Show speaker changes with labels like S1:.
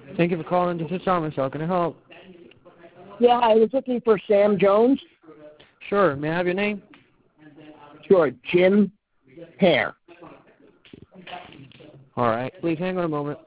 S1: Thank you for calling. This is Thomas. How can I help?
S2: Yeah, I was looking for Sam Jones.
S1: Sure. May I have your name?
S2: Sure, Jim Hare.
S1: All right. Please hang on a moment.